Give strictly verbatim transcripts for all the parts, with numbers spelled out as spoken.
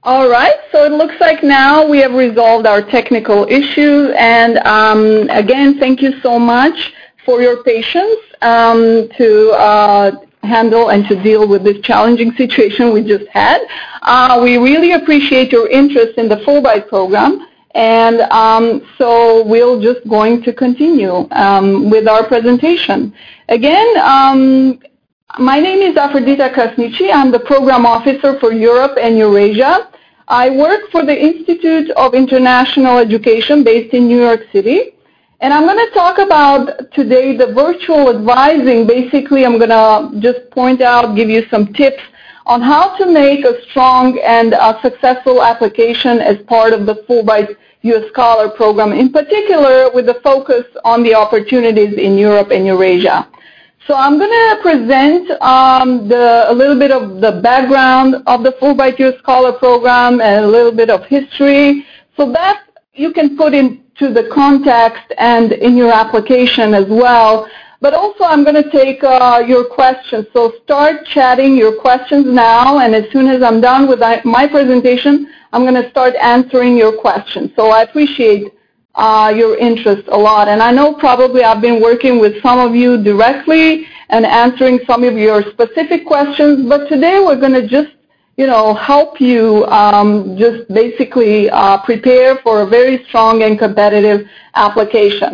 All right, so it looks like now we have resolved our technical issue, and um, again, thank you so much for your patience um, to uh, handle and to deal with this challenging situation we just had. Uh, we really appreciate your interest in the Fulbright program, and um, so we're just going to continue um, with our presentation. Again, um, my name is Afrodita Krasniqi. I'm the Program Officer for Europe and Eurasia. I work for the Institute of International Education based in New York City. And I'm going to talk about today the virtual advising. Basically, I'm going to just point out, give you some tips on how to make a strong and a successful application as part of the Fulbright U S Scholar Program, in particular with the focus on the opportunities in Europe and Eurasia. So I'm going to present um, the, a little bit of the background of the Fulbright U S Scholar Program and a little bit of history, so that you can put into the context and in your application as well. But also I'm going to take uh, your questions. So start chatting your questions now, and as soon as I'm done with my presentation, I'm going to start answering your questions. So I appreciate Uh, your interest a lot. And I know probably I've been working with some of you directly and answering some of your specific questions, but today we're going to just, you know, help you um, just basically uh, prepare for a very strong and competitive application.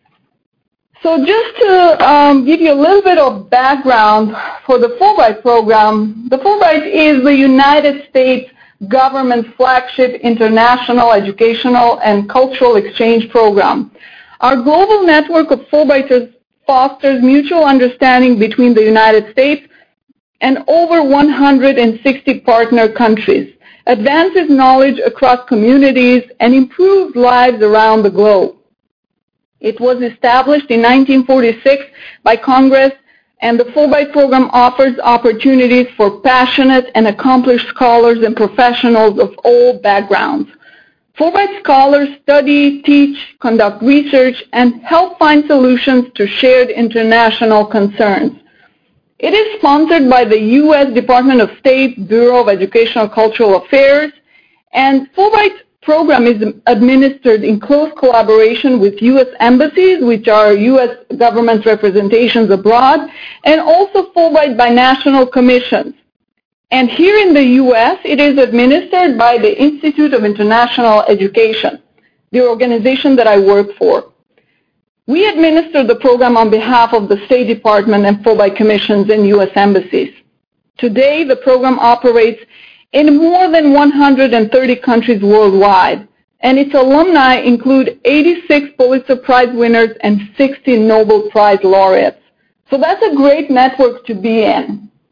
So just to um, give you a little bit of background for the Fulbright program, the Fulbright is the United States government flagship international educational and cultural exchange program. Our global network of Fulbrighters fosters mutual understanding between the United States and over one hundred sixty partner countries, advances knowledge across communities, and improves lives around the globe. It was established in nineteen forty-six by Congress, and the Fulbright program offers opportunities for passionate and accomplished scholars and professionals of all backgrounds. Fulbright scholars study, teach, conduct research, and help find solutions to shared international concerns. It is sponsored by the U S Department of State Bureau of Educational and Cultural Affairs, and Fulbright program is administered in close collaboration with U S embassies, which are U S government representations abroad, and also Fulbright binational commissions. And here in the U S, it is administered by the Institute of International Education, the organization that I work for. We administer the program on behalf of the State Department and Fulbright commissions and U S embassies. Today, the program operates in more than one hundred thirty countries worldwide, and its alumni include eighty-six Pulitzer Prize winners and sixty Nobel Prize laureates. So that's a great network to be in.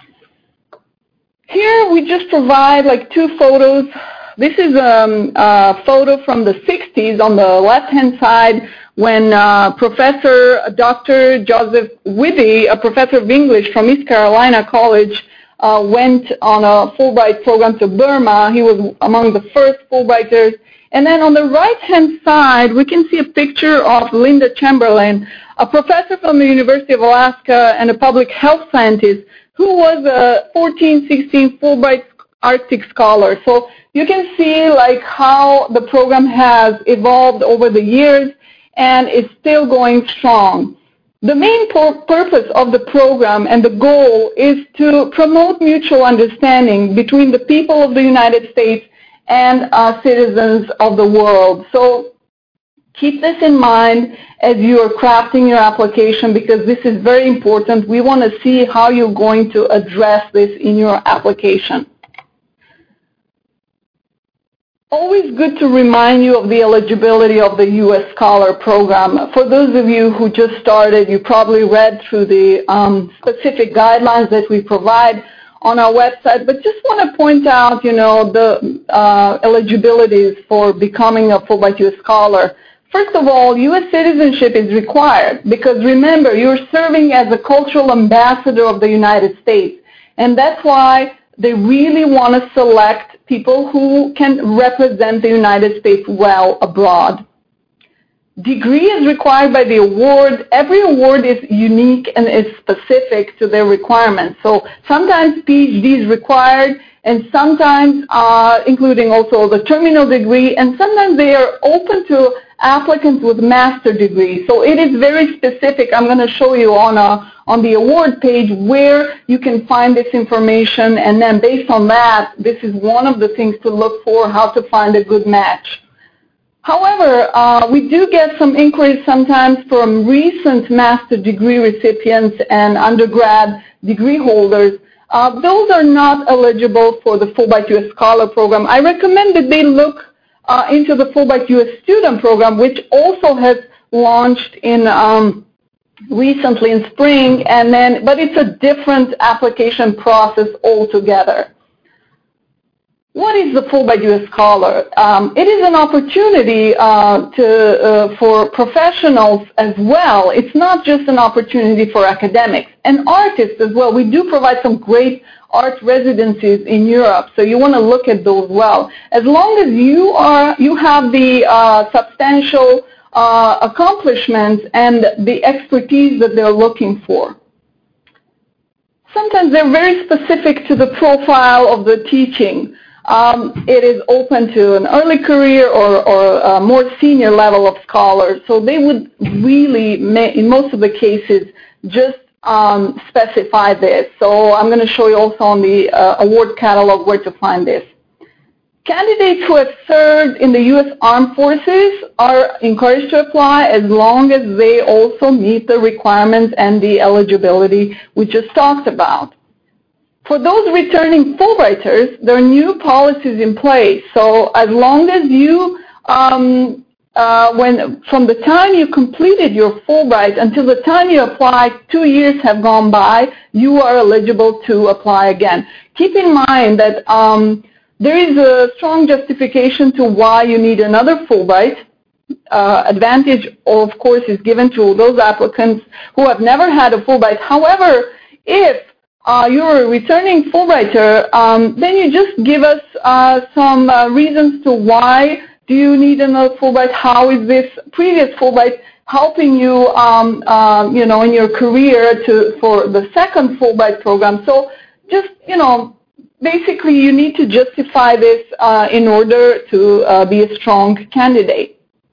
Here we just provide like two photos. This is um, a photo from the sixties on the left-hand side when uh, Professor Doctor Joseph Whiddy, a professor of English from East Carolina College, Uh, went on a Fulbright program to Burma. He was among the first Fulbrighters. And then on the right-hand side, we can see a picture of Linda Chamberlain, a professor from the University of Alaska and a public health scientist who was a fourteen sixteen Fulbright Arctic scholar. So you can see like how the program has evolved over the years and is still going strong. The main purpose of the program and the goal is to promote mutual understanding between the people of the United States and uh, citizens of the world. So keep this in mind as you are crafting your application, because this is very important. We want to see how you're going to address this in your application. Always good to remind you of the eligibility of the U S Scholar Program. For those of you who just started, you probably read through the um, specific guidelines that we provide on our website, but just want to point out, you know, the uh, eligibilities for becoming a Fulbright U S Scholar. First of all, U S citizenship is required, because remember, you're serving as a cultural ambassador of the United States, and that's why they really want to select people who can represent the United States well abroad. Degree is required by the award. Every award is unique and is specific to their requirements. So sometimes PhD is required, and sometimes uh, including also the terminal degree, and sometimes they are open to applicants with master degree. So it is very specific. I'm going to show you on a, on the award page where you can find this information, and then based on that, this is one of the things to look for, how to find a good match. However, uh, we do get some inquiries sometimes from recent master degree recipients and undergrad degree holders. Uh, those are not eligible for the Fulbright U S Scholar Program. I recommend that they look uh, into the Fulbright U S Student Program, which also has launched in um, recently in spring, and then, but it's a different application process altogether. What is the Fulbright U S Scholar? Um, it is an opportunity uh, to, uh, for professionals as well. It's not just an opportunity for academics and artists as well. We do provide some great art residencies in Europe, so you want to look at those well. As long as you are, you have the uh, substantial uh, accomplishments and the expertise that they're looking for. Sometimes they're very specific to the profile of the teaching. Um, it is open to an early career or, or a more senior level of scholars. So they would really, in most of the cases, just um, specify this. So I'm going to show you also on the uh, award catalog where to find this. Candidates who have served in the U S Armed Forces are encouraged to apply as long as they also meet the requirements and the eligibility we just talked about. For those returning Fulbrighters, there are new policies in place. So as long as you, um, uh, when from the time you completed your Fulbright until the time you applied, two years have gone by, you are eligible to apply again. Keep in mind that um, there is a strong justification to why you need another Fulbright. Uh, advantage, of course, is given to those applicants who have never had a Fulbright. However, if Uh, you're a returning Fulbrighter, um, then you just give us uh, some uh, reasons to why do you need another Fulbright, how is this previous Fulbright helping you, um, uh, you know, in your career to, for the second Fulbright program. So just, you know, basically you need to justify this uh, in order to uh, be a strong candidate.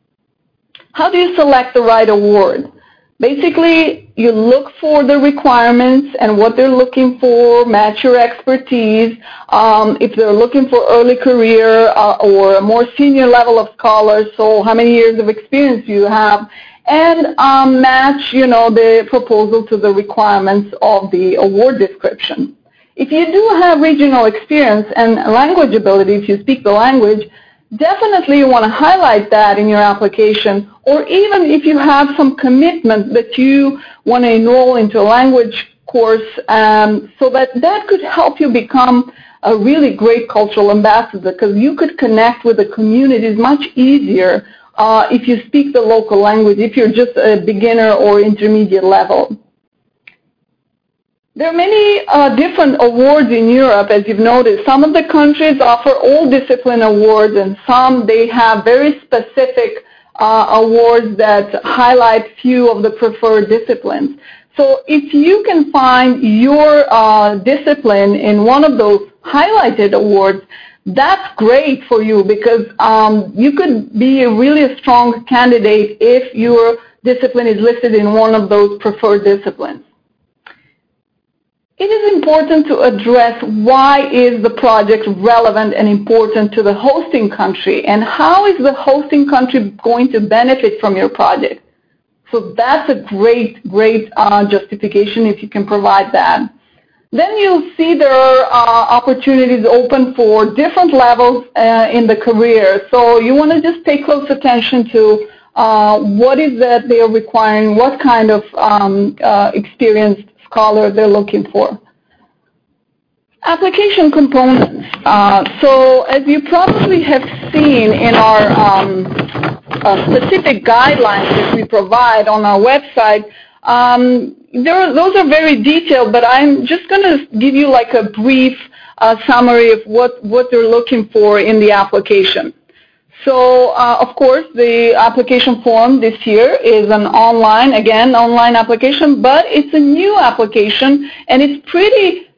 How do you select the right award? Basically, you look for the requirements and what they're looking for, match your expertise. Um, if they're looking for early career uh, or a more senior level of scholars, so how many years of experience you have, and um, match, you know, the proposal to the requirements of the award description. If you do have regional experience and language ability, if you speak the language, definitely you want to highlight that in your application, or even if you have some commitment that you want to enroll into a language course, um, so that that could help you become a really great cultural ambassador, because you could connect with the communities much easier uh, if you speak the local language, if you're just a beginner or intermediate level. There are many uh, different awards in Europe, as you've noticed. Some of the countries offer all discipline awards, and some they have very specific uh, awards that highlight few of the preferred disciplines. So if you can find your uh, discipline in one of those highlighted awards, that's great for you, because um, you could be a really a strong candidate if your discipline is listed in one of those preferred disciplines. It is important to address why is the project relevant and important to the hosting country, and how is the hosting country going to benefit from your project. So that's a great, great uh, justification if you can provide that. Then you'll see there are uh, opportunities open for different levels uh, in the career. So you want to just pay close attention to uh, what is that they are requiring, what kind of um, uh, experienced scholar they're looking for. Application components. Uh, so as you probably have seen in our um, uh, specific guidelines that we provide on our website, um, there are, those are very detailed, but I'm just going to give you like a brief uh, summary of what, what they're looking for in the application. So, uh, of course, the application form this year is an online, again, online application, but it's a new application, and it's pretty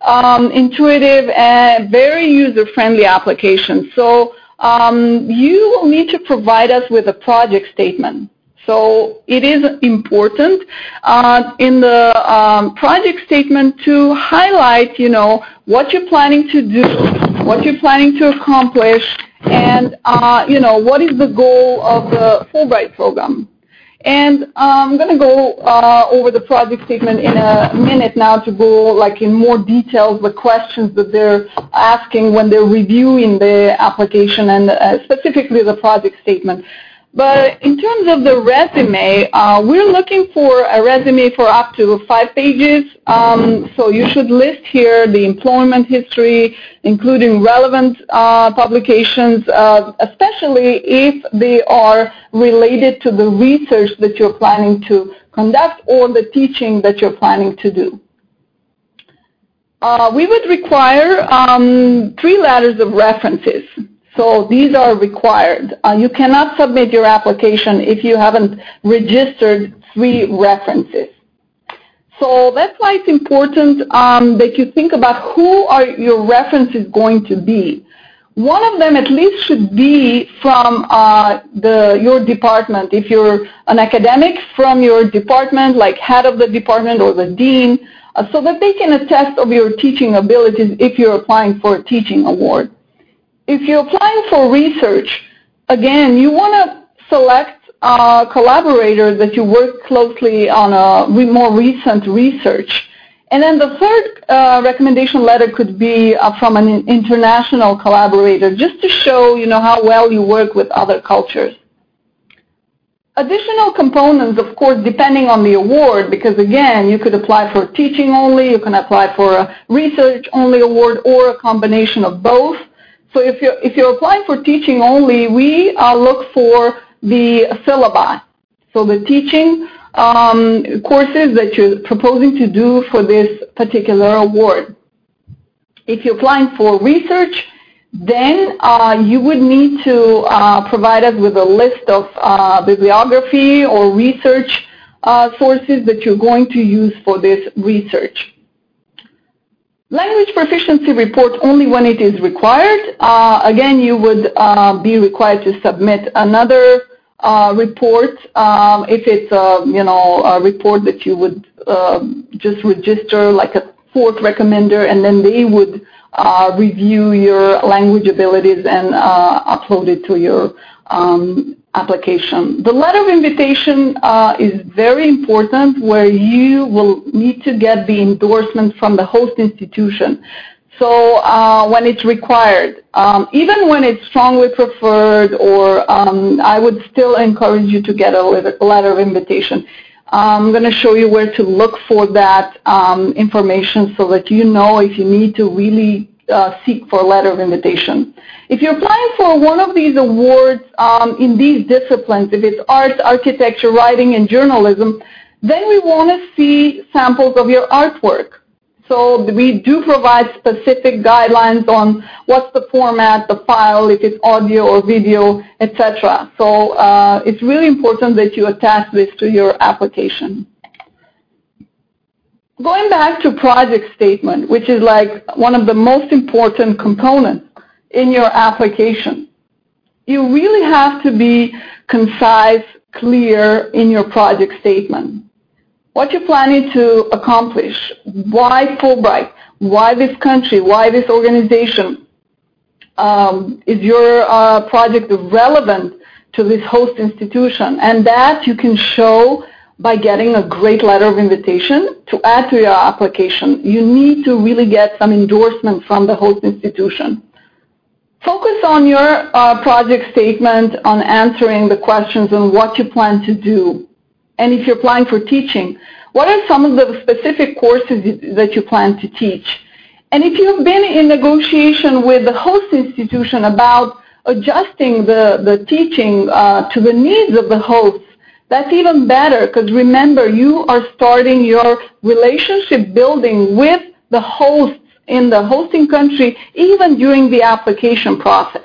um, intuitive and very user-friendly application. So um, you will need to provide us with a project statement. So it is important uh, in the um, project statement to highlight, you know, what you're planning to do, what you're planning to accomplish, and, uh, you know, what is the goal of the Fulbright program. And uh, I'm going to go uh, over the project statement in a minute now to go like in more details the questions that they're asking when they're reviewing the application and uh, specifically the project statement. But in terms of the resume, uh, we're looking for a resume for up to five pages. Um, so you should list here the employment history, including relevant uh, publications, uh, especially if they are related to the research that you're planning to conduct or the teaching that you're planning to do. Uh, we would require um, three letters of references. So these are required. Uh, you cannot submit your application if you haven't registered three references. So that's why it's important um, that you think about who are your references going to be. One of them at least should be from uh, the, your department. If you're an academic, from your department, like head of the department or the dean, uh, so that they can attest of your teaching abilities if you're applying for a teaching award. If you're applying for research, again, you want to select uh, collaborators that you work closely on a re more recent research. And then the third uh, recommendation letter could be uh, from an international collaborator, just to show, you know, how well you work with other cultures. Additional components, of course, depending on the award, because again, you could apply for teaching only, you can apply for a research only award, or a combination of both. So if you're, if you're applying for teaching only, we uh, look for the syllabi. So the teaching um, courses that you're proposing to do for this particular award. If you're applying for research, then uh, you would need to uh, provide us with a list of uh, bibliography or research uh, sources that you're going to use for this research. Language proficiency report only when it is required. Uh, again, you would uh, be required to submit another uh, report um, if it's a, you know, a report that you would uh, just register like a fourth recommender, and then they would uh, review your language abilities and uh, upload it to your um, application. The letter of invitation uh, is very important, where you will need to get the endorsement from the host institution. So uh, when it's required, um, even when it's strongly preferred, or um, I would still encourage you to get a letter of invitation. I'm going to show you where to look for that um, information so that you know if you need to really uh, seek for a letter of invitation. If you're applying for one of these awards um, in these disciplines, if it's arts, architecture, writing, and journalism, then we want to see samples of your artwork. So we do provide specific guidelines on what's the format, the file, if it's audio or video, et cetera. So uh, it's really important that you attach this to your application. Going back to project statement, which is like one of the most important components in your application, you really have to be concise, clear in your project statement. What you're planning to accomplish, why Fulbright, why this country, why this organization, um, is your uh, project relevant to this host institution, and that you can show by getting a great letter of invitation to add to your application. You need to really get some endorsement from the host institution. Focus on your uh, project statement on answering the questions on what you plan to do. And if you're applying for teaching, what are some of the specific courses that you plan to teach? And if you've been in negotiation with the host institution about adjusting the, the teaching uh, to the needs of the hosts, that's even better, because remember, you are starting your relationship building with the hosts in the hosting country even during the application process.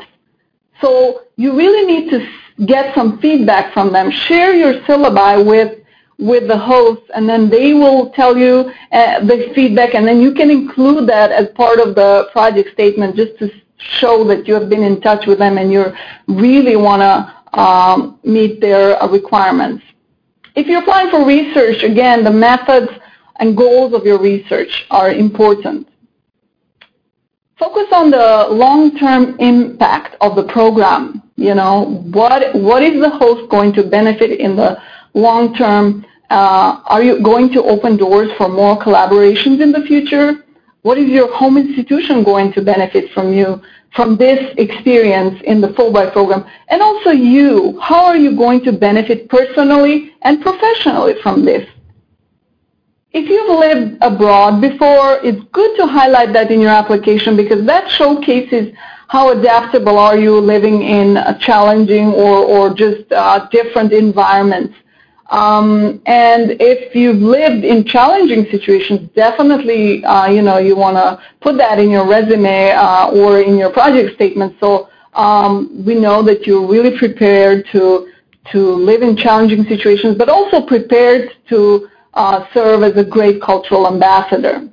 So you really need to get some feedback from them. Share your syllabi with with the host, and then they will tell you uh, the feedback, and then you can include that as part of the project statement just to show that you have been in touch with them and you really want to um, meet their uh, requirements. If you're applying for research, again, the methods and goals of your research are important. Focus on the long-term impact of the program. You know, what, what is the host going to benefit in the long term? Uh, are you going to open doors for more collaborations in the future? What is your home institution going to benefit from you, from this experience in the Fulbright program? And also you, how are you going to benefit personally and professionally from this? If you've lived abroad before, it's good to highlight that in your application because that showcases how adaptable are you living in a challenging or, or just uh, different environments. Um, and if you've lived in challenging situations, definitely, uh, you know, you want to put that in your resume uh, or in your project statement. So um, we know that you're really prepared to to live in challenging situations, but also prepared to uh, serve as a great cultural ambassador.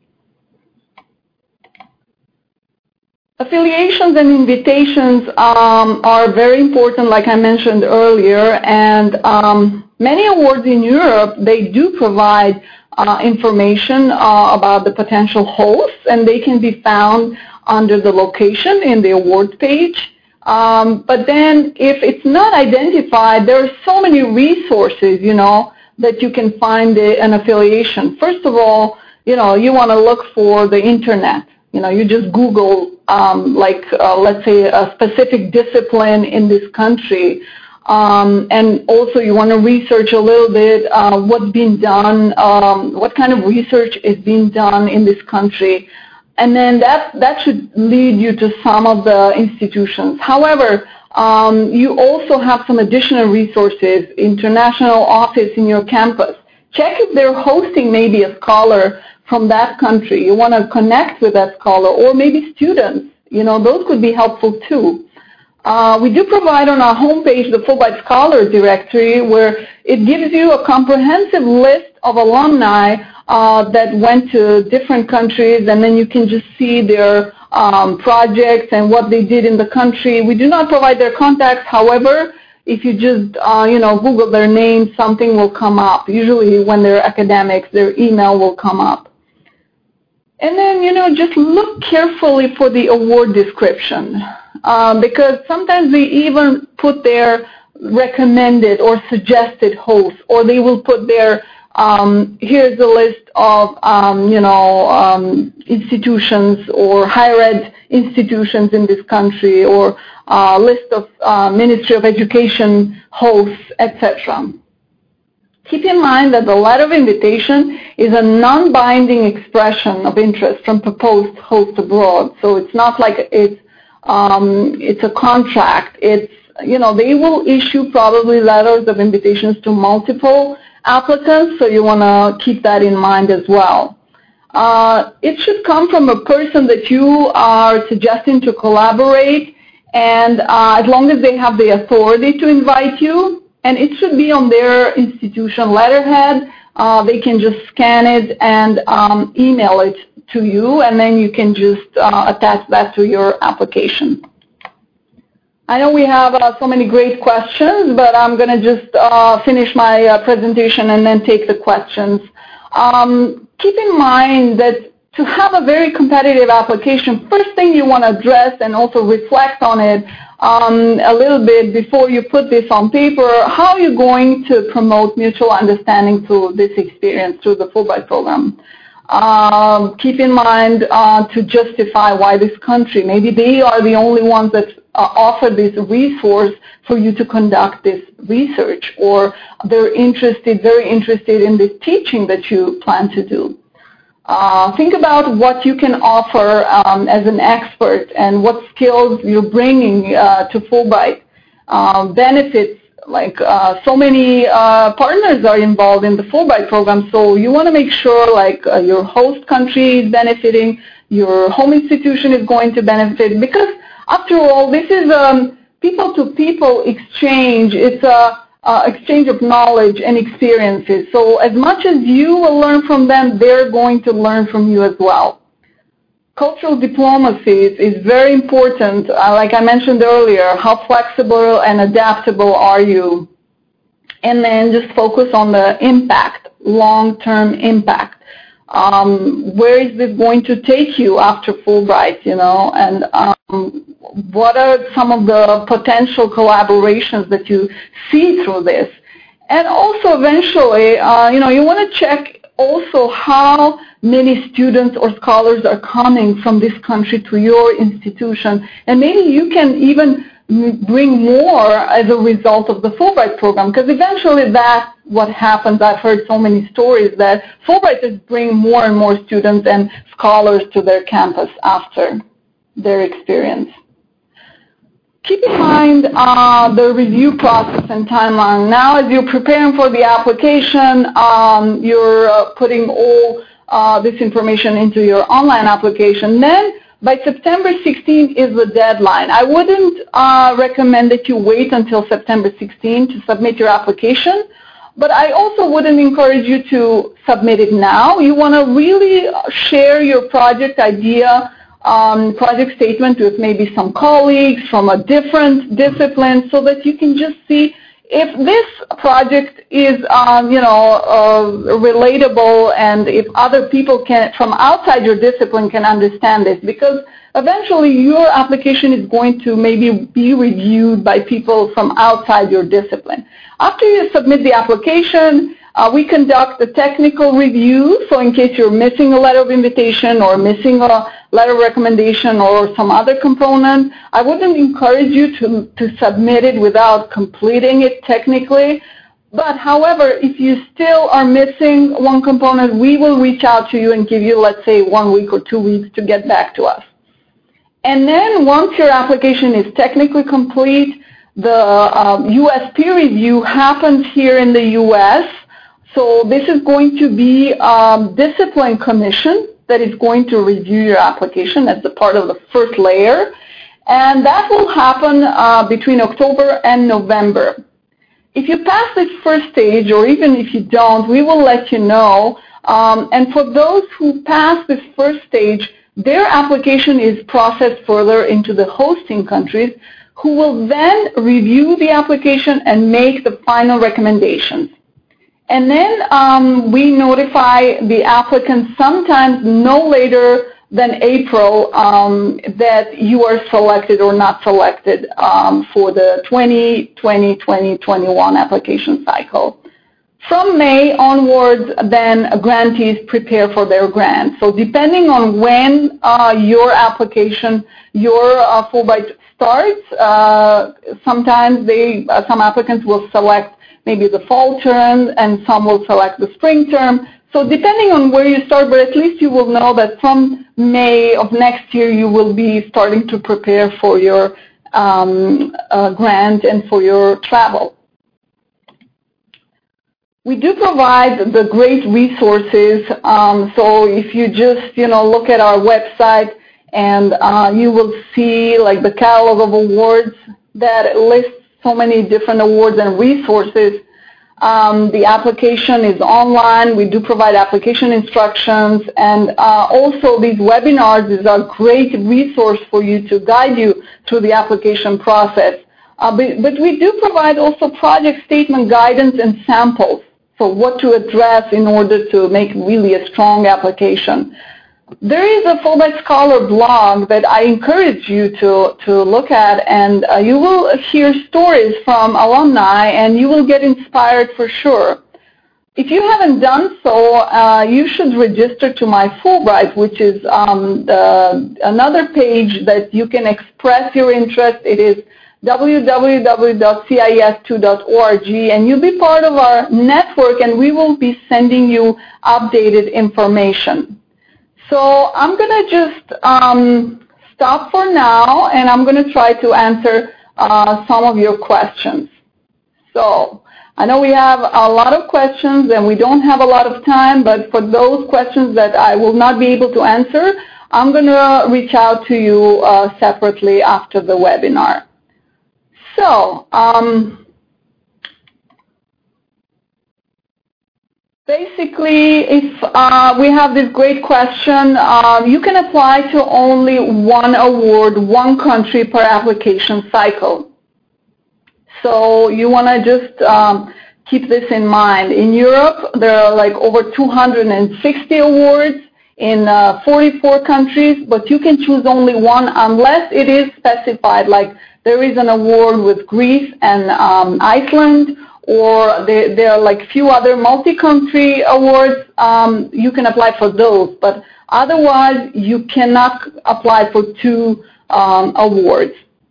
Affiliations and invitations um, are very important, like I mentioned earlier, and um, many awards in Europe, they do provide uh, information uh, about the potential hosts, and they can be found under the location in the awards page. Um, but then if it's not identified, there are so many resources, you know, that you can find a, an affiliation. First of all, you know, you want to look for the internet. You know, you just Google, um, like, uh, let's say, a specific discipline in this country. Um, and also you want to research a little bit uh, what's being done, um, what kind of research is being done in this country. And then that, that should lead you to some of the institutions. However, um, you also have some additional resources, international office in your campus. Check if they're hosting maybe a scholar from that country. You want to connect with that scholar, or maybe students. You know, those could be helpful too. Uh, we do provide on our homepage the Fulbright Scholars Directory, where it gives you a comprehensive list of alumni uh, that went to different countries, and then you can just see their um, projects and what they did in the country. We do not provide their contacts. However, if you just, uh, you know, Google their name, something will come up. Usually when they're academics, their email will come up. And then, you know, just look carefully for the award description um, because sometimes they even put their recommended or suggested hosts, or they will put their, um, here's a list of, um, you know, um, institutions or higher ed institutions in this country, or a list of uh, Ministry of Education hosts, et cetera. Keep in mind that the letter of invitation is a non-binding expression of interest from proposed host abroad. So it's not like it's um, it's a contract. It's, you know, they will issue probably letters of invitations to multiple applicants, so you want to keep that in mind as well. Uh, it should come from a person that you are suggesting to collaborate, and uh, as long as they have the authority to invite you. And it should be on their institution letterhead. Uh, they can just scan it and um, email it to you, and then you can just uh, attach that to your application. I know we have uh, so many great questions, but I'm going to just uh, finish my uh, presentation and then take the questions. Um, keep in mind that to have a very competitive application, first thing you want to address and also reflect on it um, a little bit before you put this on paper. How are you going to promote mutual understanding through this experience, through the Fulbright program? Um, keep in mind uh, to justify why this country, maybe they are the only ones that uh, offer this resource for you to conduct this research, or they're interested, very interested in this teaching that you plan to do. Uh, think about what you can offer um, as an expert and what skills you're bringing uh, to Fulbright. Uh, benefits, like uh, so many uh, partners are involved in the Fulbright program, so you want to make sure like uh, your host country is benefiting, your home institution is going to benefit, because after all, this is a people-to-people exchange. It's a uh, exchange of knowledge and experiences. So as much as you will learn from them, they're going to learn from you as well. Cultural diplomacy is very important. Uh, like I mentioned earlier, how flexible and adaptable are you? And then just focus on the impact, long-term impact. Um, where is this going to take you after Fulbright, you know, and um, what are some of the potential collaborations that you see through this? And also eventually, uh, you know, you want to check also how many students or scholars are coming from this country to your institution, and maybe you can even bring more as a result of the Fulbright program, because eventually that's what happens. I've heard so many stories that Fulbrighters bring more and more students and scholars to their campus after their experience. Keep in mind uh, the review process and timeline. Now, as you're preparing for the application, um, you're uh, putting all uh, this information into your online application. Then, by September sixteenth is the deadline. I wouldn't uh, recommend that you wait until September sixteenth to submit your application, but I also wouldn't encourage you to submit it now. You want to really share your project idea, um, project statement with maybe some colleagues from a different discipline, so that you can just see if this project is, um, you know, uh, relatable, and if other people can, from outside your discipline, can understand this, because eventually your application is going to maybe be reviewed by people from outside your discipline. After you submit the application, uh, we conduct a technical review, so in case you're missing a letter of invitation or missing a letter of recommendation or some other component, I wouldn't encourage you to, to submit it without completing it technically. But however, if you still are missing one component, we will reach out to you and give you, let's say, one week or two weeks to get back to us. And then once your application is technically complete, the um, U S peer review happens here in the U S. So this is going to be a discipline commission that is going to review your application as a part of the first layer. And that will happen uh, between October and November. If you pass this first stage, or even if you don't, we will let you know. Um, and for those who pass this first stage, their application is processed further into the hosting countries, who will then review the application and make the final recommendations. And then um, we notify the applicant sometimes no later than April um, that you are selected or not selected um, for the twenty twenty, twenty twenty-one application cycle. From May onwards, then grantees prepare for their grant. So depending on when uh, your application, your uh, Fulbright starts, uh, sometimes they, uh, some applicants will select maybe the fall term, and some will select the spring term. So depending on where you start, but at least you will know that from May of next year you will be starting to prepare for your um, uh, grant and for your travel. We do provide the great resources. Um, so if you just, you know, look at our website, and uh, you will see like the catalog of awards that lists so many different awards and resources. Um, the application is online. We do provide application instructions, and uh, also these webinars is a great resource for you to guide you through the application process. Uh, but, but we do provide also project statement guidance and samples, so what to address in order to make really a strong application. There is a Fulbright Scholar blog that I encourage you to, to look at, and uh, you will hear stories from alumni, and you will get inspired for sure. If you haven't done so, uh, you should register to My Fulbright, which is um, the, another page that you can express your interest. It is w w w dot c i s two dot org, and you'll be part of our network, and we will be sending you updated information. So I'm going to just um, stop for now, and I'm going to try to answer uh, some of your questions. So I know we have a lot of questions, and we don't have a lot of time, but for those questions that I will not be able to answer, I'm going to reach out to you uh, separately after the webinar. So um, Basically, if uh, we have this great question, um, you can apply to only one award, one country per application cycle. So you want to just um, keep this in mind. In Europe, there are like over two hundred sixty awards in uh, forty-four countries, but you can choose only one unless it is specified, like there is an award with Greece and um, Iceland, or there, there are like few other multi-country awards. Um, you can apply for those, but otherwise you cannot apply for two um, awards.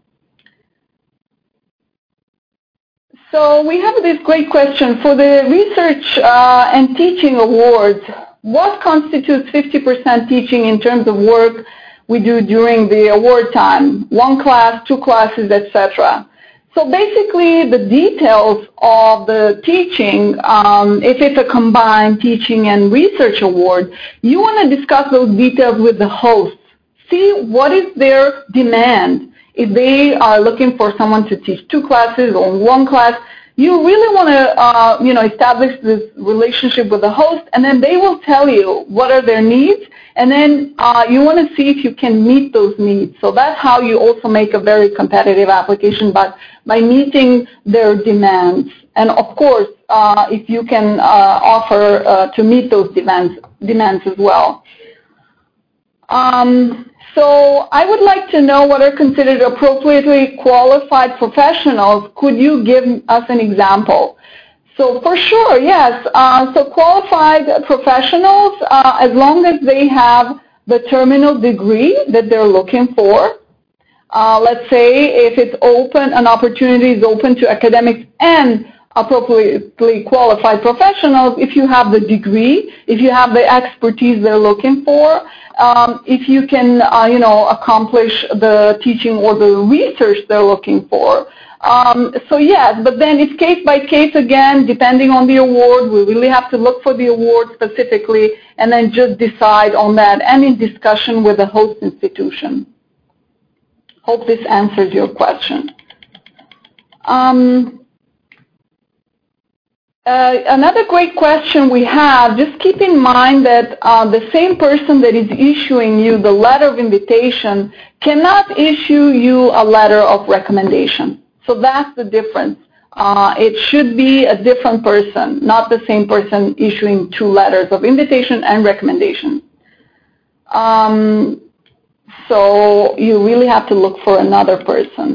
So we have this great question. For the research uh, and teaching awards, what constitutes fifty percent teaching in terms of work we do during the award time? One class, two classes, et cetera. So basically the details of the teaching, um, if it's a combined teaching and research award, you want to discuss those details with the hosts. See what is their demand. If they are looking for someone to teach two classes or one class, you really want to uh, you know, establish this relationship with the host, and then they will tell you what are their needs, and then uh, you want to see if you can meet those needs. So that's how you also make a very competitive application, but by meeting their demands. And of course, uh, if you can uh, offer uh, to meet those demands, demands as well. Um, So I would like to know what are considered appropriately qualified professionals. Could you give us an example? So for sure, yes. Uh, so qualified professionals, uh, as long as they have the terminal degree that they're looking for. Uh, let's say if it's open, an opportunity is open to academics and appropriately qualified professionals, if you have the degree, if you have the expertise they're looking for, um, if you can, uh, you know, accomplish the teaching or the research they're looking for. Um, so yes, but then it's case by case again, depending on the award. We really have to look for the award specifically and then just decide on that and in discussion with the host institution. Hope this answers your question. Um, Uh, another great question we have, just keep in mind that uh, the same person that is issuing you the letter of invitation cannot issue you a letter of recommendation. So that's the difference. Uh, it should be a different person, not the same person issuing two letters of invitation and recommendation. Um, so you really have to look for another person.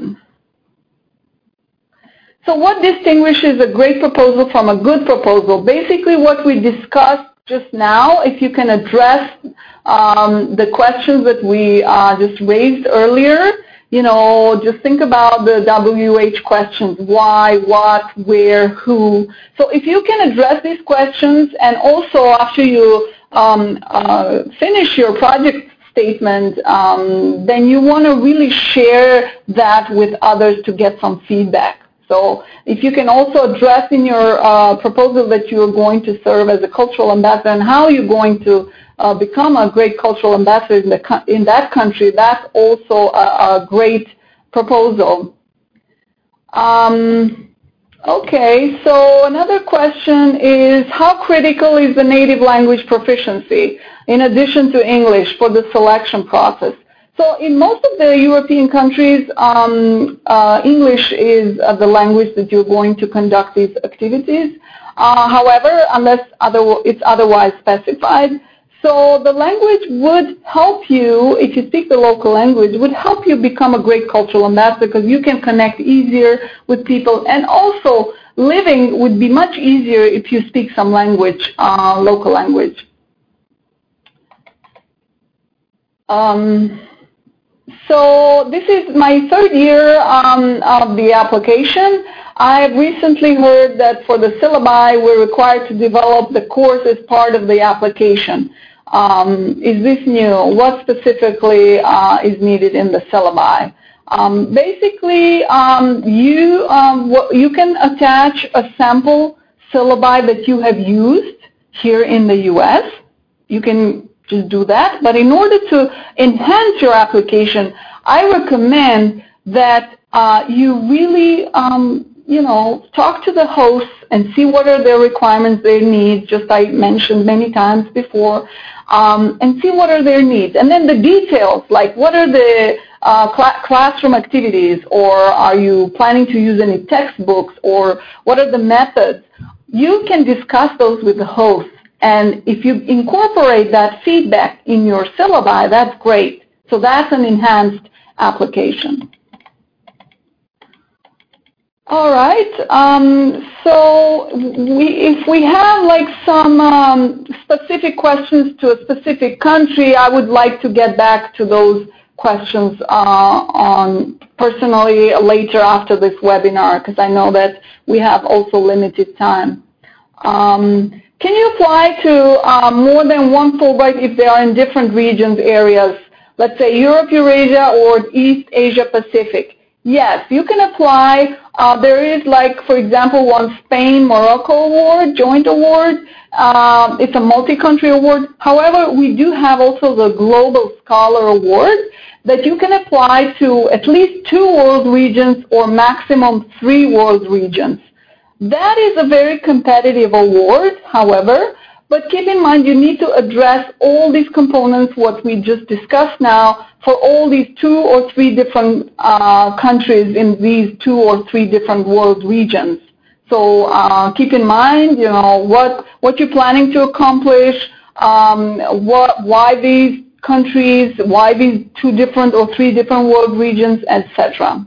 So what distinguishes a great proposal from a good proposal? Basically what we discussed just now, if you can address um, the questions that we uh, just raised earlier, you know, just think about the W H questions, why, what, where, who. So if you can address these questions, and also after you um, uh, finish your project statement, um, then you want to really share that with others to get some feedback. So if you can also address in your uh, proposal that you are going to serve as a cultural ambassador and how you're going to uh, become a great cultural ambassador in, the, in that country, that's also a, a great proposal. Um, okay, so another question is, how critical is the native language proficiency in addition to English for the selection process? So in most of the European countries, um, uh, English is uh, the language that you're going to conduct these activities. Uh, however, unless other, it's otherwise specified. So the language would help you, if you speak the local language, would help you become a great cultural ambassador because you can connect easier with people. And also, living would be much easier if you speak some language, uh, local language. Um, So this is my third year um, of the application. I have recently heard that for the syllabi, we're required to develop the course as part of the application. Um, is this new? What specifically uh, is needed in the syllabi? Um, basically, um, you, um, you can attach a sample syllabi that you have used here in the U S. You can just do that. But in order to enhance your application, I recommend that uh, you really um, you know, talk to the hosts and see what are their requirements, their needs, just I mentioned many times before, um, and see what are their needs. And then the details, like what are the uh, cl classroom activities, or are you planning to use any textbooks, or what are the methods? You can discuss those with the hosts. And if you incorporate that feedback in your syllabi, that's great. So that's an enhanced application. All right. Um, so we, if we have like some um, specific questions to a specific country, I would like to get back to those questions uh, on personally later after this webinar, because I know that we have also limited time. Um, can you apply to uh, more than one Fulbright if they are in different regions, areas, let's say Europe, Eurasia, or East Asia Pacific? Yes, you can apply. Uh, there is, like, for example, one Spain-Morocco award, joint award. Uh, it's a multi-country award. However, we do have also the Global Scholar Award that you can apply to at least two world regions or maximum three world regions. That is a very competitive award, however, but keep in mind you need to address all these components, what we just discussed now, for all these two or three different uh, countries in these two or three different world regions. So uh, keep in mind, you know, what, what you're planning to accomplish, um, what, why these countries, why these two different or three different world regions, et cetera.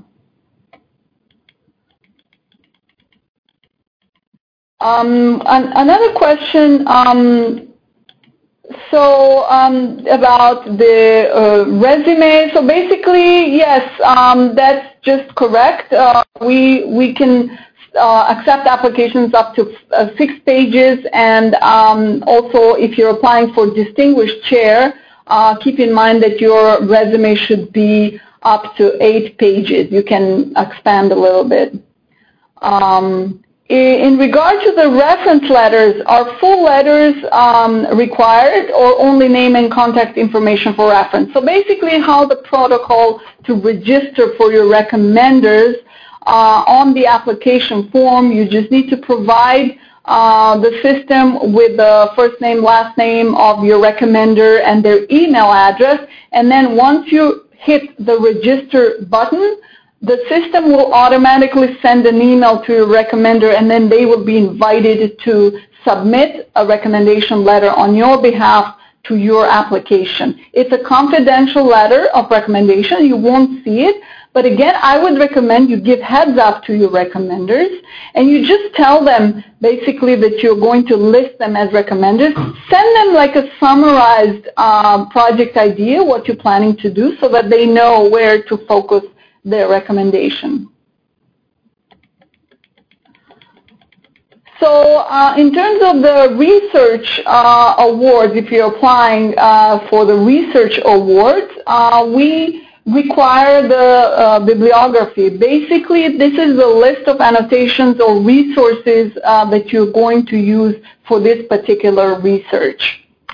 Um, an, another question, um, so um, about the uh, resume. So basically, yes, um, that's just correct. Uh, we we can uh, accept applications up to uh, six pages, and um, also if you're applying for distinguished chair, uh, keep in mind that your resume should be up to eight pages. You can expand a little bit. Um, In regard to the reference letters, are full letters um, required or only name and contact information for reference? So basically how the protocol to register for your recommenders uh, on the application form, you just need to provide uh, the system with the first name, last name of your recommender and their email address. And then once you hit the register button, the system will automatically send an email to your recommender, and then they will be invited to submit a recommendation letter on your behalf to your application. It's a confidential letter of recommendation. You won't see it. But again, I would recommend you give heads up to your recommenders, and you just tell them basically that you're going to list them as recommenders. Send them like a summarized uh, project idea, what you're planning to do, so that they know where to focus their recommendation. So uh, in terms of the research uh, awards, if you're applying uh, for the research awards, uh, we require the uh, bibliography. Basically, this is the list of annotations or resources uh, that you're going to use for this particular research.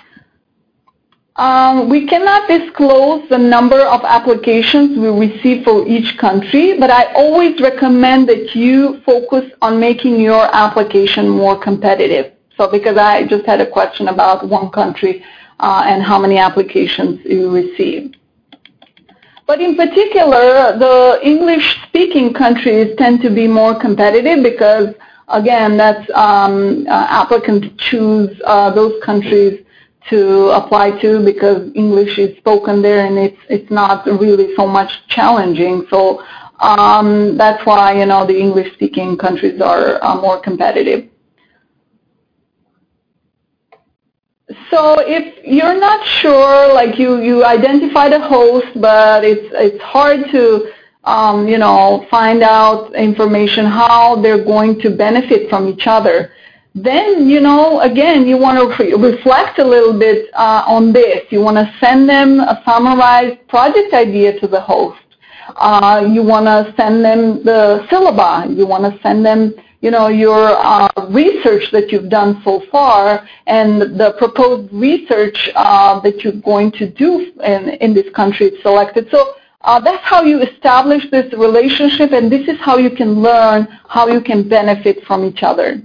Um, we cannot disclose the number of applications we receive for each country, but I always recommend that you focus on making your application more competitive. So because I just had a question about one country uh, and how many applications you receive. But in particular, the English-speaking countries tend to be more competitive because, again, that's um, uh, applicants choose uh, those countries to apply to because English is spoken there and it's it's not really so much challenging. So um, that's why, you know, the English-speaking countries are uh, more competitive. So if you're not sure, like you you identify the host, but it's it's hard to um, you know, find out information how they're going to benefit from each other, then, you know, again, you want to re reflect a little bit uh, on this. You want to send them a summarized project idea to the host. Uh, you want to send them the syllabi. You want to send them, you know, your uh, research that you've done so far and the proposed research uh, that you're going to do in, in this country selected. So Uh, that's how you establish this relationship, and this is how you can learn how you can benefit from each other.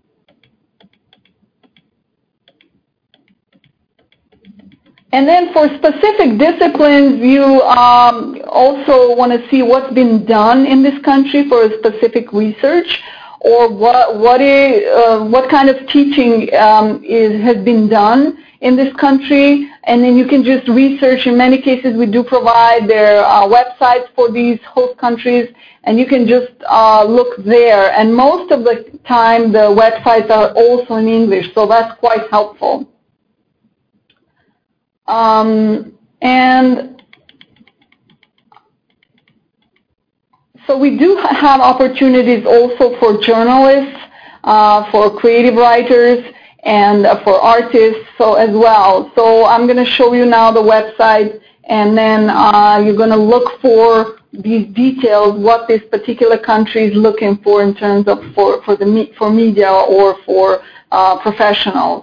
And then for specific disciplines, you um, also want to see what's been done in this country for a specific research, or what what is uh, what kind of teaching um, is has been done in this country, and then you can just research. In many cases, we do provide their uh, websites for these host countries, and you can just uh, look there. And most of the time, the websites are also in English, so that's quite helpful. Um, and so we do have opportunities also for journalists, uh, for creative writers, and uh, for artists so as well. So I'm going to show you now the website, and then uh, you're going to look for these details, what this particular country is looking for in terms of for, for, the, for media or for uh, professionals.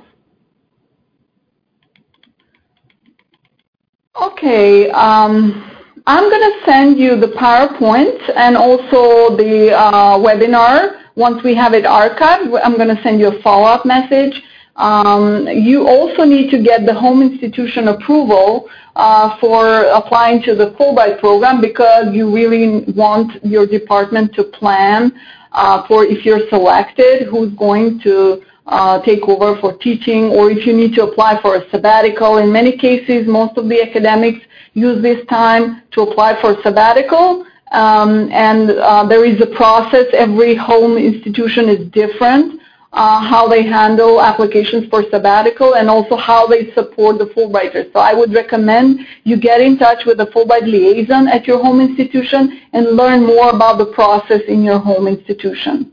Okay, um, I'm going to send you the PowerPoint and also the uh, webinar. Once we have it archived, I'm going to send you a follow-up message. Um, you also need to get the home institution approval uh, for applying to the Fulbright program, because you really want your department to plan uh, for, if you're selected, who's going to uh, take over for teaching, or if you need to apply for a sabbatical. In many cases, most of the academics use this time to apply for sabbatical, um, and uh, there is a process. Every home institution is different. Uh, how they handle applications for sabbatical, and also how they support the Fulbrighters. So I would recommend you get in touch with the Fulbright liaison at your home institution and learn more about the process in your home institution.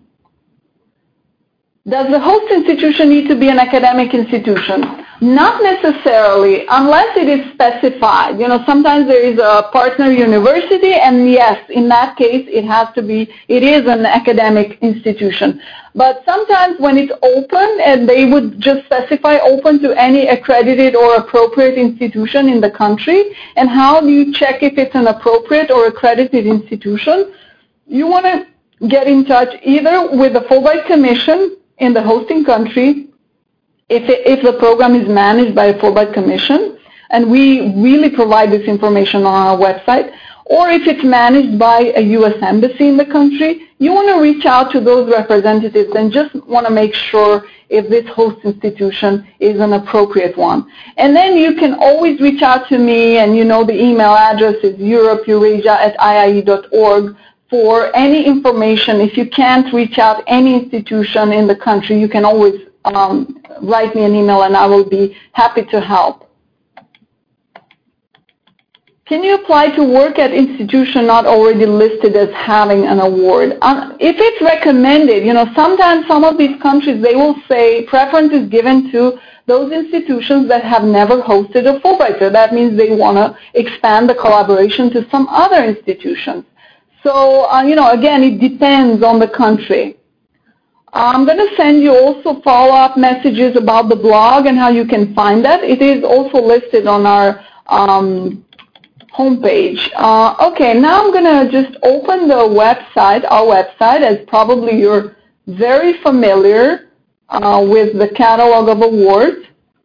Does the host institution need to be an academic institution? Not necessarily, unless it is specified. You know, sometimes there is a partner university, and yes, in that case, it has to be, it is an academic institution. But sometimes when it's open, and they would just specify open to any accredited or appropriate institution in the country, and how do you check if it's an appropriate or accredited institution? You want to get in touch either with the Fulbright Commission in the hosting country, if, it, if the program is managed by a Fulbright Commission, and we really provide this information on our website, or if it's managed by a U S embassy in the country, you want to reach out to those representatives and just want to make sure if this host institution is an appropriate one. And then you can always reach out to me, and you know the email address is europe eurasia at I I E dot org. For any information. If you can't reach out any institution in the country, you can always um, write me an email, and I will be happy to help. Can you apply to work at institution not already listed as having an award? Um, if it's recommended, you know, sometimes some of these countries, they will say preference is given to those institutions that have never hosted a Fulbrighter. That means they want to expand the collaboration to some other institutions. So, uh, you know, again, it depends on the country. I'm going to send you also follow-up messages about the blog and how you can find that. It is also listed on our um, homepage. Uh, okay, now I'm going to just open the website, our website, as probably you're very familiar uh, with the catalog of awards.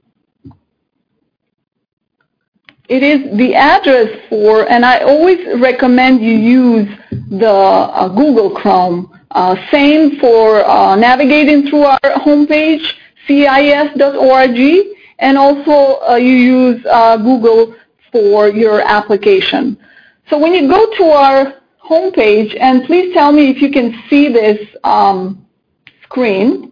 It is the address for, and I always recommend you use the uh, Google Chrome. Uh, same for uh, navigating through our homepage, C I S dot org, and also uh, you use uh, Google for your application. So when you go to our homepage, and please tell me if you can see this um, screen.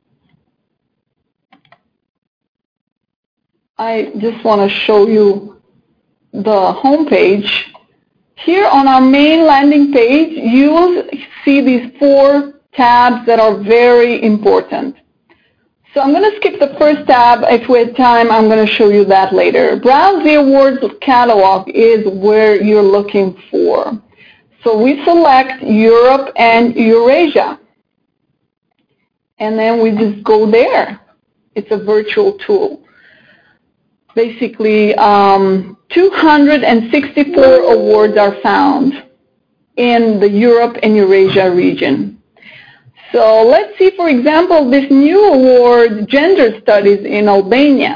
I just want to show you the home page. Here on our main landing page, you will see these four tabs that are very important. So I'm going to skip the first tab. If we have time, I'm going to show you that later. Browse the awards catalog is where you're looking for. So we select Europe and Eurasia. And then we just go there. It's a virtual tool. basically um, two hundred sixty-four awards are found in the Europe and Eurasia region. So let's see, for example, this new award, Gender Studies in Albania.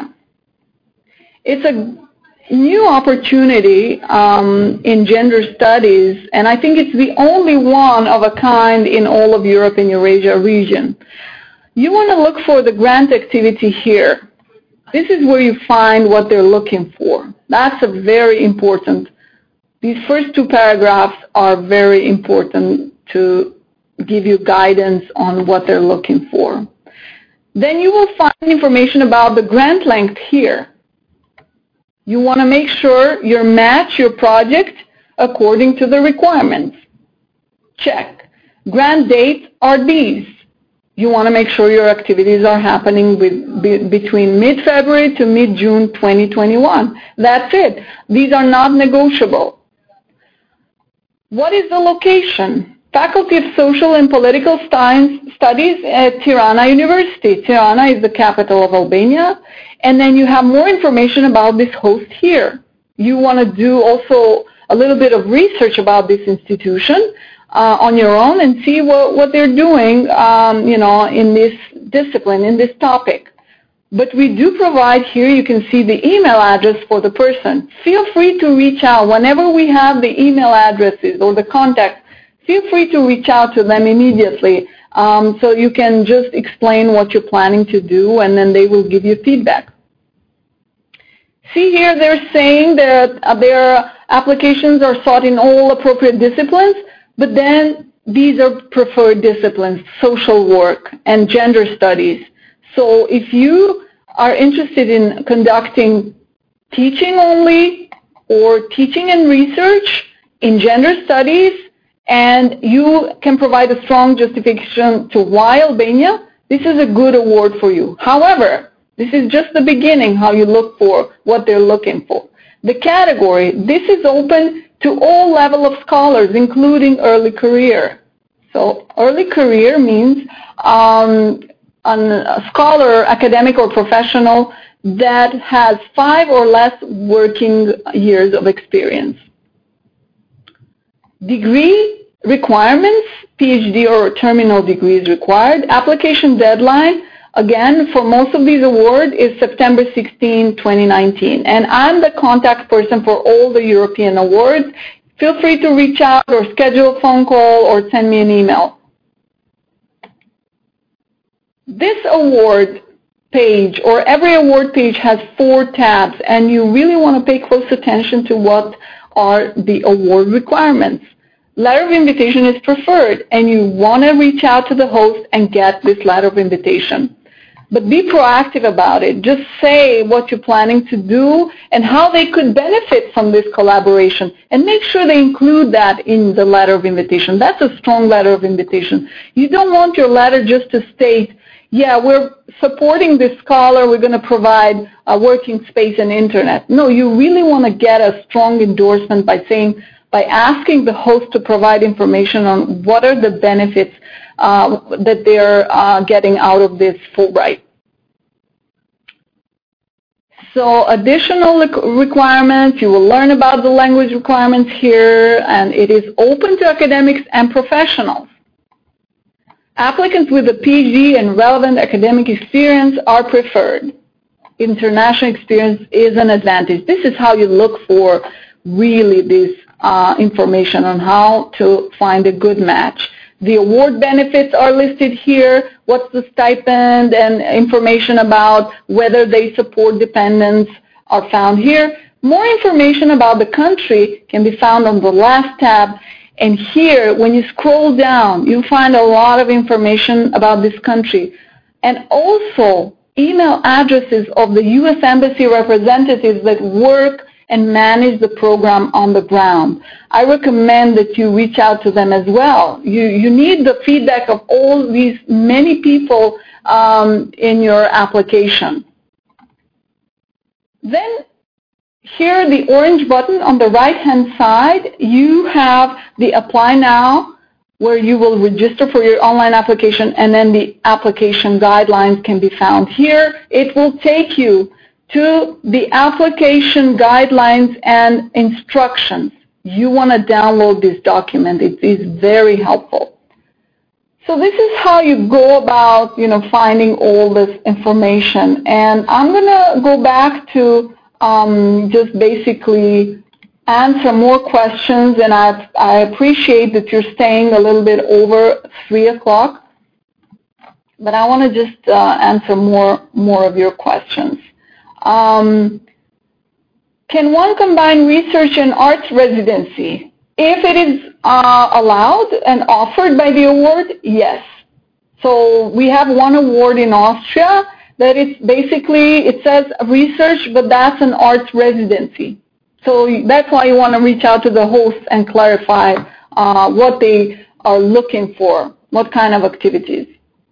It's a new opportunity um, in gender studies, and I think it's the only one of a kind in all of Europe and Eurasia region. You want to look for the grant activity here. This is where you find what they're looking for. That's a very important. These first two paragraphs are very important to give you guidance on what they're looking for. Then you will find information about the grant length here. You want to make sure you match your project according to the requirements. Check. Grant dates are these. You want to make sure your activities are happening with, be, between mid-February to mid-June twenty twenty-one. That's it. These are not negotiable. What is the location? Faculty of Social and Political Science Studies at Tirana University. Tirana is the capital of Albania. And then you have more information about this host here. You want to do also a little bit of research about this institution uh, on your own and see what, what they're doing um, you know, in this discipline, in this topic. But we do provide here, you can see the email address for the person. Feel free to reach out. Whenever we have the email addresses or the contact, feel free to reach out to them immediately. Um, so you can just explain what you're planning to do, and then they will give you feedback. See here, they're saying that uh, their applications are sought in all appropriate disciplines, but then these are preferred disciplines, social work and gender studies. So if you are interested in conducting teaching only or teaching and research in gender studies, and you can provide a strong justification to why Albania, this is a good award for you. However, this is just the beginning, how you look for what they're looking for. The category, this is open to all level of scholars, including early career. So early career means um, a scholar, academic or professional that has five or less working years of experience. Degree requirements, PhD or terminal degree is required. Application deadline, again, for most of these awards is September sixteenth, twenty nineteen. And I'm the contact person for all the European awards. Feel free to reach out or schedule a phone call or send me an email. This award page, or every award page, has four tabs, and you really want to pay close attention to what are the award requirements. Letter of invitation is preferred, and you want to reach out to the host and get this letter of invitation. But be proactive about it. Just say what you're planning to do and how they could benefit from this collaboration, and make sure they include that in the letter of invitation. That's a strong letter of invitation. You don't want your letter just to state, yeah, we're supporting this scholar, we're going to provide a working space and internet. No, you really want to get a strong endorsement by saying, by asking the host to provide information on what are the benefits uh, that they're uh, getting out of this Fulbright. So additional requirements, you will learn about the language requirements here, and it is open to academics and professionals. Applicants with a PhD and relevant academic experience are preferred. International experience is an advantage. This is how you look for really this uh, information on how to find a good match. The award benefits are listed here, what's the stipend, and information about whether they support dependents are found here. More information about the country can be found on the last tab. And here, when you scroll down, you'll find a lot of information about this country. And also, email addresses of the U S Embassy representatives that work and manage the program on the ground. I recommend that you reach out to them as well. You, you need the feedback of all these many people um, in your application. Then here, the orange button on the right-hand side, you have the Apply Now, where you will register for your online application, and then the application guidelines can be found here. It will take you to the application guidelines and instructions. You want to download this document. It is very helpful. So this is how you go about, you know, finding all this information. And I'm going to go back to um, just basically answer more questions. And I, I appreciate that you're staying a little bit over three o'clock. But I want to just uh, answer more, more of your questions. Um, can one combine research and arts residency? If it is uh, allowed and offered by the award, yes. So we have one award in Austria that it's basically, it says research, but that's an arts residency. So that's why you want to reach out to the host and clarify uh, what they are looking for, what kind of activities.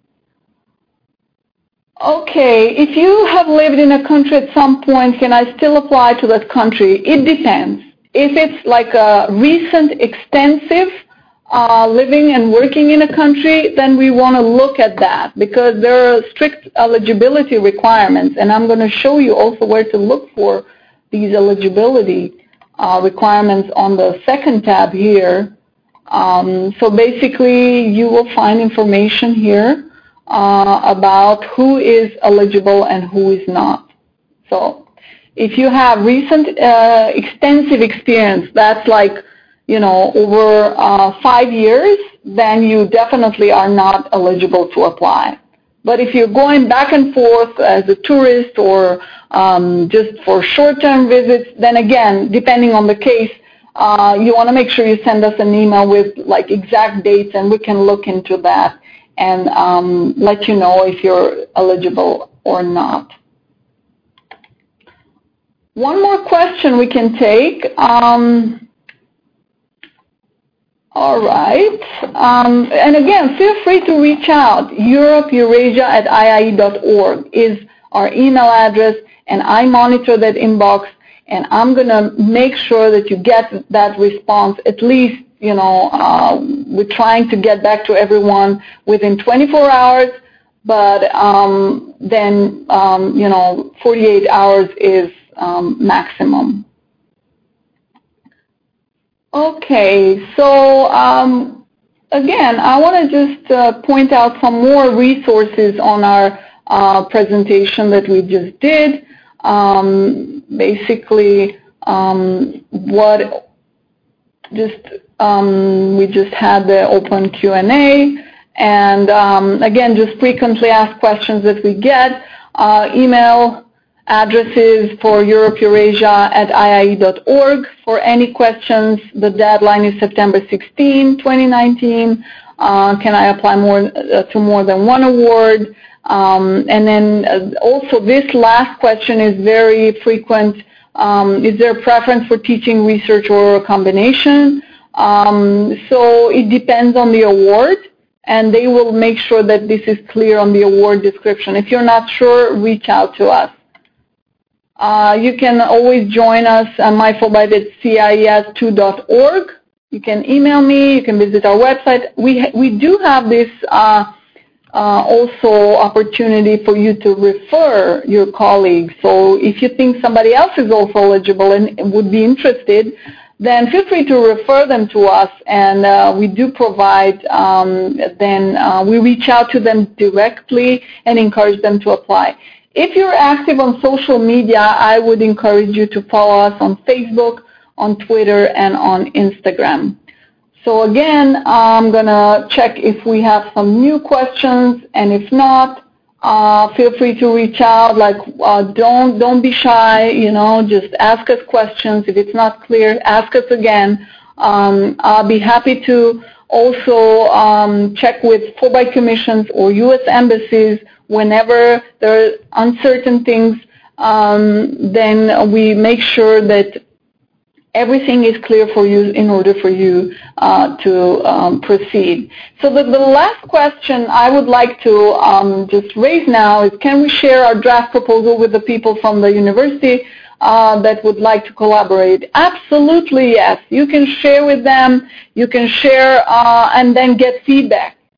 Okay, if you have lived in a country at some point, can I still apply to that country? It depends. If it's like a recent, extensive uh, living and working in a country, then we want to look at that because there are strict eligibility requirements, and I'm going to show you also where to look for these eligibility uh, requirements on the second tab here. Um, so basically, you will find information here Uh, about who is eligible and who is not. So if you have recent uh, extensive experience, that's like, you know, over uh, five years, then you definitely are not eligible to apply. But if you're going back and forth as a tourist or um, just for short-term visits, then again, depending on the case, uh, you want to make sure you send us an email with like exact dates and we can look into that and um, let you know if you're eligible or not. One more question we can take. Um, all right. Um, and again, feel free to reach out. Europe Eurasia at I I E dot org is our email address, and I monitor that inbox, and I'm going to make sure that you get that response at least. You know, uh, we're trying to get back to everyone within twenty-four hours, but um, then, um, you know, forty-eight hours is um, maximum. Okay, so um, again, I want to just uh, point out some more resources on our uh, presentation that we just did. Um, basically, um, what just Um, we just had the open Q and A, and um, again, just frequently asked questions that we get. Uh, email addresses for Europe Eurasia at I I E dot org for any questions. The deadline is September sixteenth, twenty nineteen. Uh, can I apply more uh, to more than one award? Um, and then uh, also this last question is very frequent. Um, is there a preference for teaching, research, or a combination? Um, so it depends on the award, and they will make sure that this is clear on the award description. If you're not sure, reach out to us. Uh, you can always join us on my Fulbright at C I E S two dot org. You can email me. You can visit our website. We, we do have this uh, uh, also opportunity for you to refer your colleagues. So if you think somebody else is also eligible and would be interested, then feel free to refer them to us, and uh, we do provide, um, then uh, we reach out to them directly and encourage them to apply. If you're active on social media, I would encourage you to follow us on Facebook, on Twitter, and on Instagram. So again, I'm going to check if we have some new questions, and if not, Uh, feel free to reach out. Like, uh, don't don't be shy. You know, just ask us questions. If it's not clear, ask us again. Um, I'll be happy to also um, check with Fulbright commissions or U S embassies whenever there are uncertain things. Um, then we make sure that everything is clear for you in order for you uh, to um, proceed. So the, the last question I would like to um, just raise now is, can we share our draft proposal with the people from the university uh, that would like to collaborate? Absolutely, yes. You can share with them. You can share uh, and then get feedback.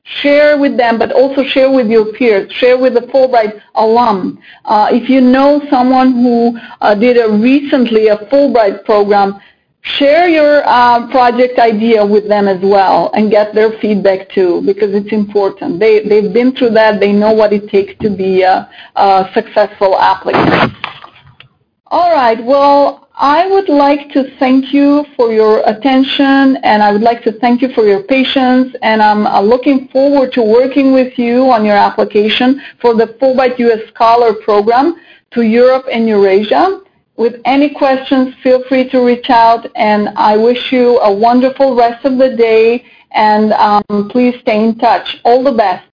share with them, but also share with your peers, share with the Fulbright alum. Uh, if you know someone who uh, did a recently a Fulbright program, share your uh, project idea with them as well and get their feedback too, because it's important. They, they've been through that. They know what it takes to be a, a successful applicant. All right. Well, I would like to thank you for your attention, and I would like to thank you for your patience, and I'm uh, looking forward to working with you on your application for the Fulbright U S Scholar Program to Europe and Eurasia. With any questions, feel free to reach out, and I wish you a wonderful rest of the day, and um, please stay in touch. All the best.